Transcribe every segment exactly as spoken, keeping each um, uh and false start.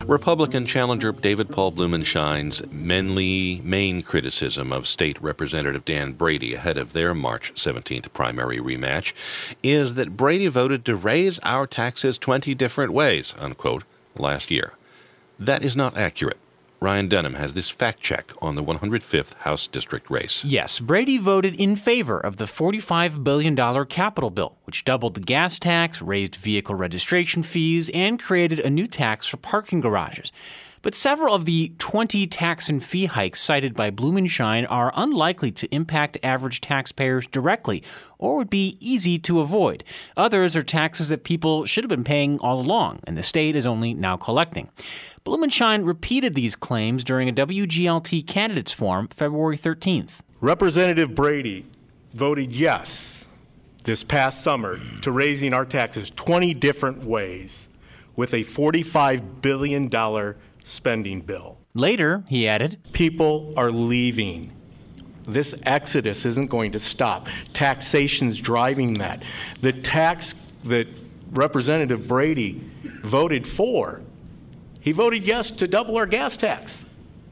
Republican challenger David Paul Blumenshine's mainly main criticism of State Representative Dan Brady ahead of their March seventeenth primary rematch is that Brady voted to raise our taxes twenty different ways, unquote, last year. That is not accurate. Ryan Denham has this fact check on the one hundred fifth House District race. Yes, Brady voted in favor of the forty-five billion dollars capital bill, which doubled the gas tax, raised vehicle registration fees, and created a new tax for parking garages. But several of the twenty tax and fee hikes cited by Blumenshine are unlikely to impact average taxpayers directly or would be easy to avoid. Others are taxes that people should have been paying all along, and the state is only now collecting. Blumenshine repeated these claims during a W G L T candidates forum February thirteenth. Representative Brady voted yes this past summer to raising our taxes twenty different ways with a forty-five billion dollars spending bill. Later, he added, people are leaving. This exodus isn't going to stop. Taxation's driving that. The tax that Representative Brady voted for, he voted yes to double our gas tax.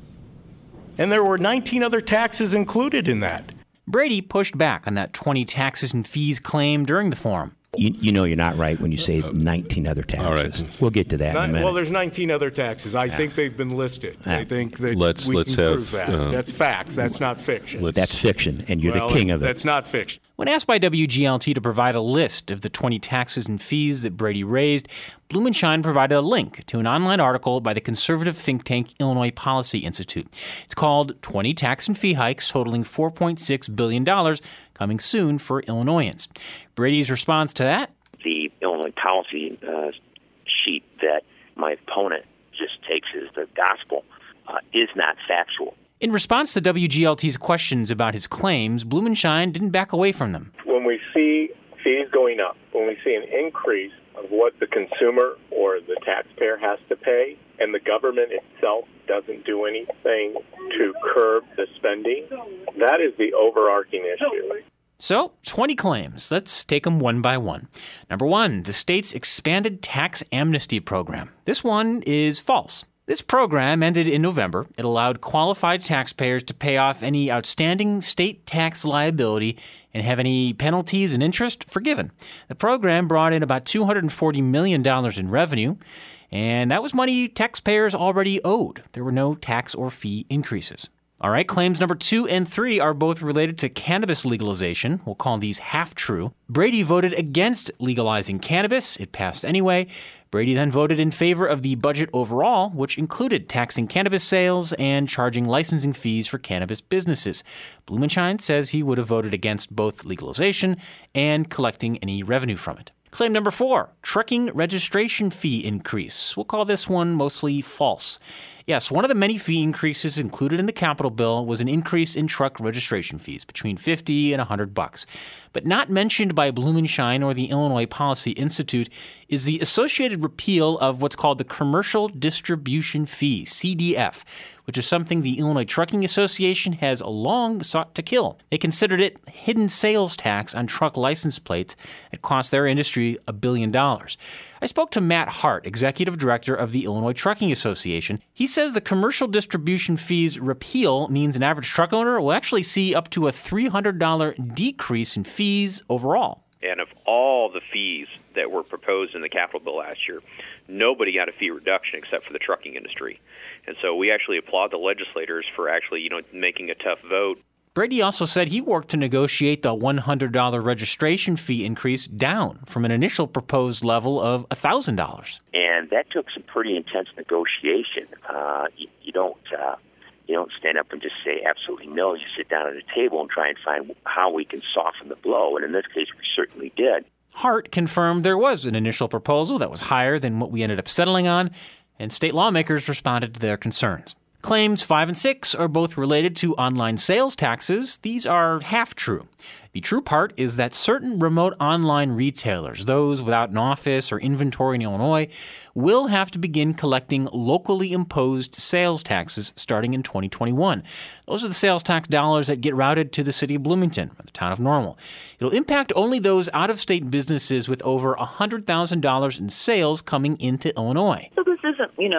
And there were nineteen other taxes included in that. Brady pushed back on that twenty taxes and fees claim during the forum. You, you know you're not right when you say nineteen other taxes. All right. We'll get to that in a minute. Well, there's nineteen other taxes. I yeah. think they've been listed. Yeah. I think that let's, we let's can have, prove that. Uh, that's facts. That's not fiction. That's fiction, and you're well, the king of it. That's not fiction. When asked by W G L T to provide a list of the twenty taxes and fees that Brady raised, Blumenshine provided a link to an online article by the conservative think tank Illinois Policy Institute. It's called twenty Tax and Fee Hikes Totaling four point six billion dollars, Coming Soon for Illinoisans. Brady's response to that? The Illinois policy uh, sheet that my opponent just takes as the gospel uh, is not factual. In response to W G L T's questions about his claims, Blumenshine didn't back away from them. When we see fees going up, when we see an increase of what the consumer or the taxpayer has to pay, and the government itself doesn't do anything to curb the spending, that is the overarching issue. So, twenty claims. Let's take them one by one. Number one, the state's expanded tax amnesty program. This one is false. This program ended in November. It allowed qualified taxpayers to pay off any outstanding state tax liability and have any penalties and interest forgiven. The program brought in about two hundred forty million dollars in revenue, and that was money taxpayers already owed. There were no tax or fee increases. All right, claims number two and three are both related to cannabis legalization. We'll call these half-true. Brady voted against legalizing cannabis. It passed anyway. Brady then voted in favor of the budget overall, which included taxing cannabis sales and charging licensing fees for cannabis businesses. Blumenshine says he would have voted against both legalization and collecting any revenue from it. Claim number four, trucking registration fee increase. We'll call this one mostly false. Yes, one of the many fee increases included in the capital bill was an increase in truck registration fees between fifty and one hundred bucks. But not mentioned by Blumenshine or the Illinois Policy Institute is the associated repeal of what's called the Commercial Distribution Fee, C D F, which is something the Illinois Trucking Association has long sought to kill. They considered it hidden sales tax on truck license plates that cost their industry a billion dollars. I spoke to Matt Hart, executive director of the Illinois Trucking Association. He says the commercial distribution fees repeal means an average truck owner will actually see up to a three hundred dollars decrease in fees overall. And of all the fees that were proposed in the capital bill last year, nobody got a fee reduction except for the trucking industry. And so we actually applaud the legislators for actually, you know, making a tough vote. Brady also said he worked to negotiate the one hundred dollars registration fee increase down from an initial proposed level of one thousand dollars. And that took some pretty intense negotiation. Uh, you, you don't uh, you don't stand up and just say absolutely no. You sit down at a table and try and find how we can soften the blow. And in this case, we certainly did. Hart confirmed there was an initial proposal that was higher than what we ended up settling on, and state lawmakers responded to their concerns. Claims five and six are both related to online sales taxes. These are half true. The true part is that certain remote online retailers, those without an office or inventory in Illinois, will have to begin collecting locally imposed sales taxes starting in twenty twenty-one. Those are the sales tax dollars that get routed to the city of Bloomington, or the town of Normal. It'll impact only those out-of-state businesses with over one hundred thousand dollars in sales coming into Illinois. So this isn't, you know,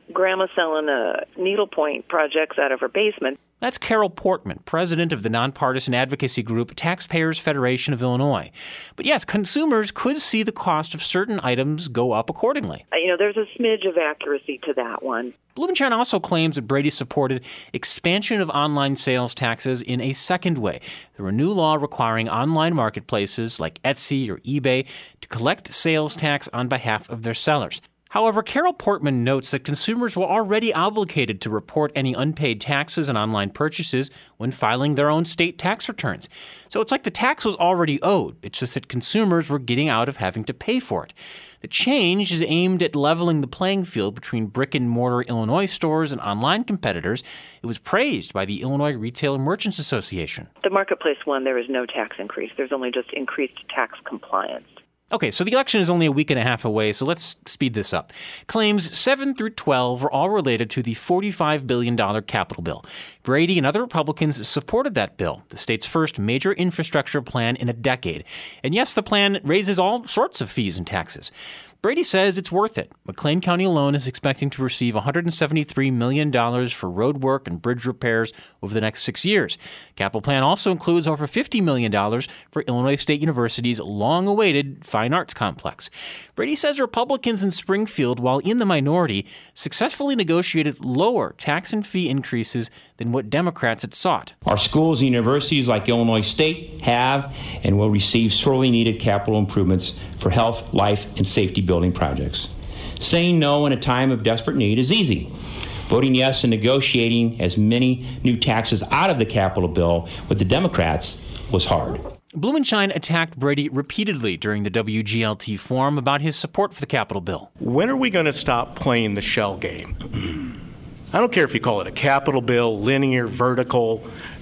grandma selling uh, needlepoint projects out of her basement. That's Carol Portman, president of the nonpartisan advocacy group Taxpayers Federation of Illinois. But yes, consumers could see the cost of certain items go up accordingly. You know, there's a smidge of accuracy to that one. Blumenshine also claims that Brady supported expansion of online sales taxes in a second way, through a new law requiring online marketplaces like Etsy or eBay to collect sales tax on behalf of their sellers. However, Carol Portman notes that consumers were already obligated to report any unpaid taxes on online purchases when filing their own state tax returns. So it's like the tax was already owed. It's just that consumers were getting out of having to pay for it. The change is aimed at leveling the playing field between brick-and-mortar Illinois stores and online competitors. It was praised by the Illinois Retail Merchants Association. The marketplace one, there is no tax increase. There's only just increased tax compliance. Okay, so the election is only a week and a half away, so let's speed this up. Claims seven through twelve are all related to the forty-five billion dollars capital bill. Brady and other Republicans supported that bill, the state's first major infrastructure plan in a decade. And yes, the plan raises all sorts of fees and taxes. Brady says it's worth it. McLean County alone is expecting to receive one hundred seventy-three million dollars for road work and bridge repairs over the next six years. Capital plan also includes over fifty million dollars for Illinois State University's long-awaited fine arts complex. Brady says Republicans in Springfield, while in the minority, successfully negotiated lower tax and fee increases than what Democrats had sought. Our schools and universities like Illinois State have and will receive sorely needed capital improvements for health, life, and safety building projects. Saying no in a time of desperate need is easy. Voting yes and negotiating as many new taxes out of the capital bill with the Democrats was hard. Blumenshine attacked Brady repeatedly during the W G L T forum about his support for the capital bill. When are we going to stop playing the shell game? I don't care if you call it a capital bill, linear, vertical.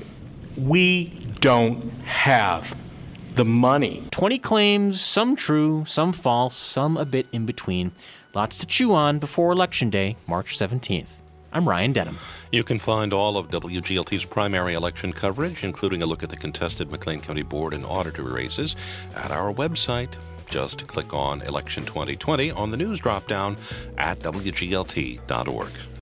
We don't have the money. twenty claims, some true, some false, some a bit in between. Lots to chew on before Election Day, March seventeenth. I'm Ryan Denham. You can find all of W G L T's primary election coverage, including a look at the contested McLean County Board and Auditor races, at our website. Just click on Election twenty twenty on the news drop-down at W G L T dot org.